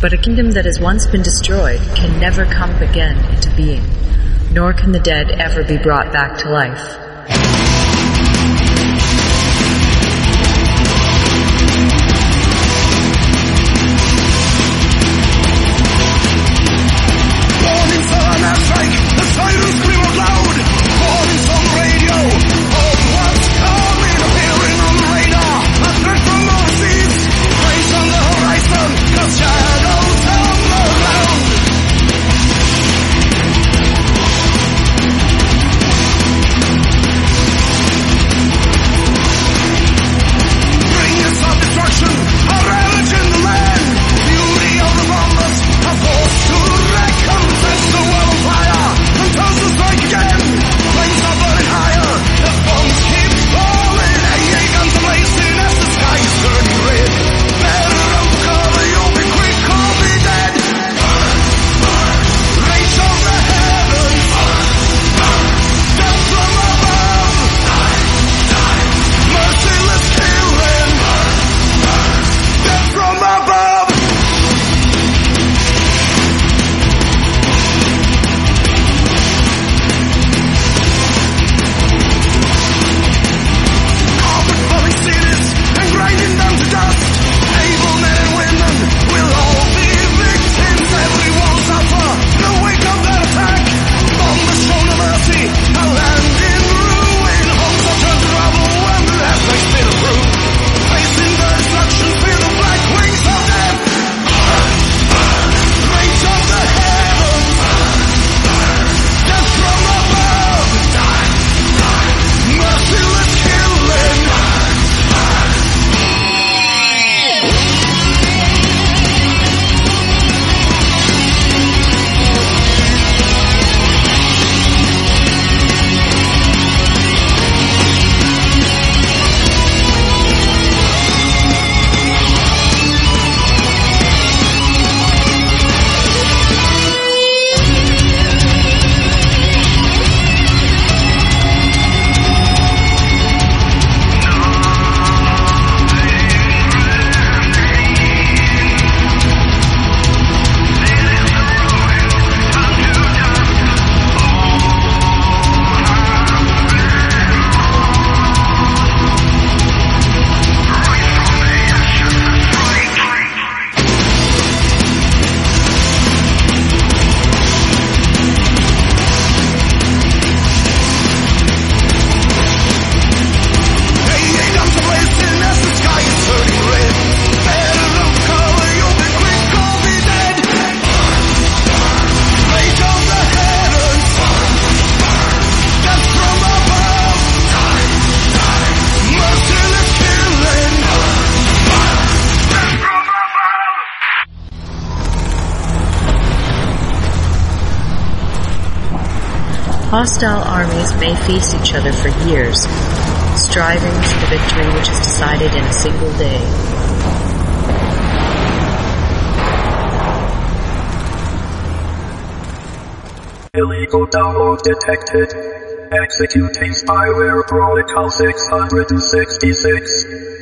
But a kingdom that has once been destroyed can never come again into being, nor can the dead ever be brought back to life. Hostile armies may face each other for years, striving for the victory which is decided in a single day. Illegal download detected. Executing spyware protocol 666.